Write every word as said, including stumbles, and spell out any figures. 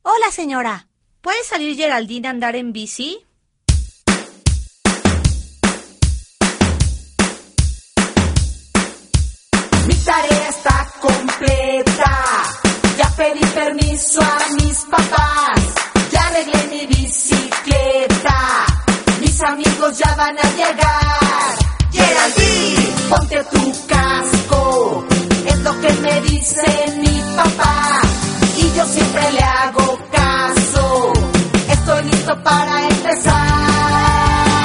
Hola, señora. ¿Puede salir Geraldine a andar en bici? Mi tarea está completa. Ya pedí permiso a mis papás. Ya arreglé mi bicicleta. Mis amigos ya van a llegar. Geraldine, ponte tu casco. Es lo que me dice mi papá.